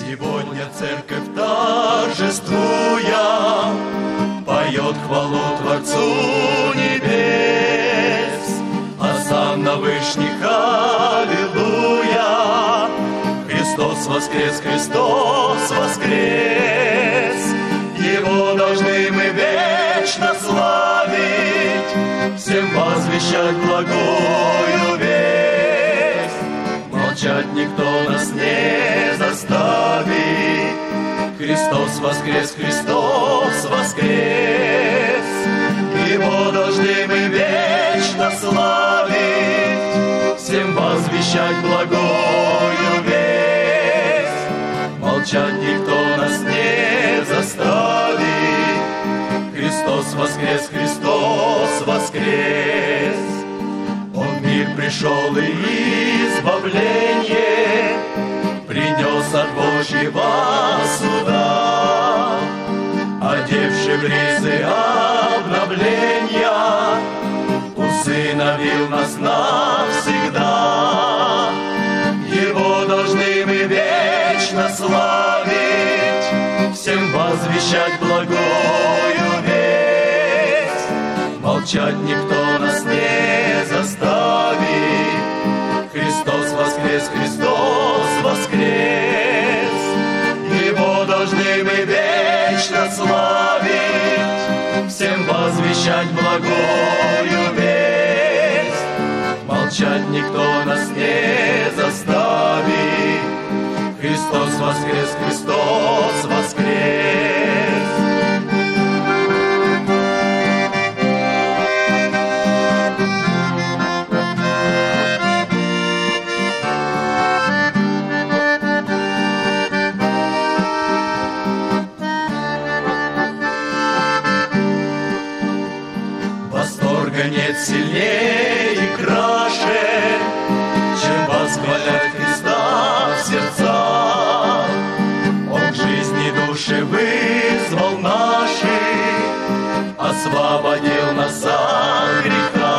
Сегодня церковь торжествуя поет хвалу Творцу небес, осанна вышних, аллилуйя. Христос воскрес, Христос воскрес, Его должны мы вечно славить, всем возвещать благую весть. Молчать никто нас не заставит. Христос воскрес, Христос воскрес, Его должны мы вечно славить, всем возвещать благую весть. Молчать никто нас не заставит. Христос воскрес, Христос воскрес. Он в мир пришел и избавление принес от Божьего суда, одевший в ризы обновления, усыновил нас навсегда. Его должны мы вечно славить, всем возвещать благую весть. Молчать никто нас не заставит. Христос воскрес, Христос воскрес, Его должны мы вечно славить, всем возвещать благую весть. Молчать никто нас не заставит. Христос воскрес, Христос воскрес. Восторга нет сильнее и краше, чем восхвалять Христа в сердцах. Он к жизни души вызвал наши, освободил нас от греха.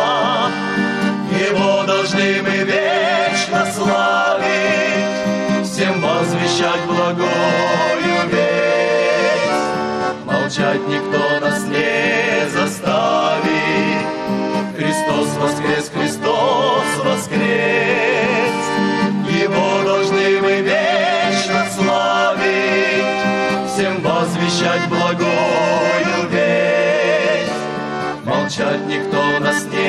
Его должны мы вечно славить, всем возвещать благую весть. Молчать никто нас не заставит. Христос воскрес, Христос воскрес, Его должны мы вечно славить, всем возвещать благую весть. Молчать никто нас не